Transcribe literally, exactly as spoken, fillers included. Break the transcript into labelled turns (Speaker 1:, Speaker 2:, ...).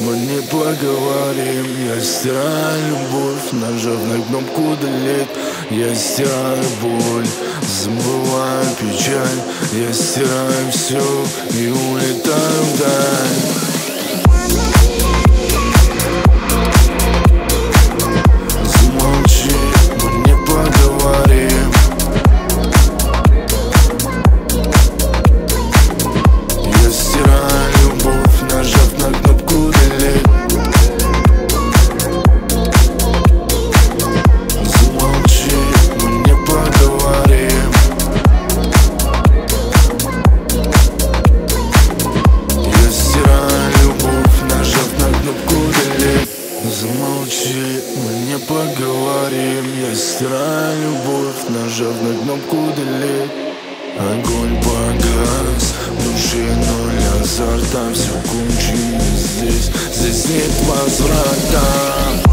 Speaker 1: мы не поговорим. Я стираю любовь, нажав на кнопку delete. Я стираю боль, забываю печаль. Я стираю все и улетаю вдаль. Замолчи, мы не поговорим. Я стираю любовь, нажав на кнопку delete. Огонь погас, в душе ноль азарта. Все кончено здесь, здесь нет возврата.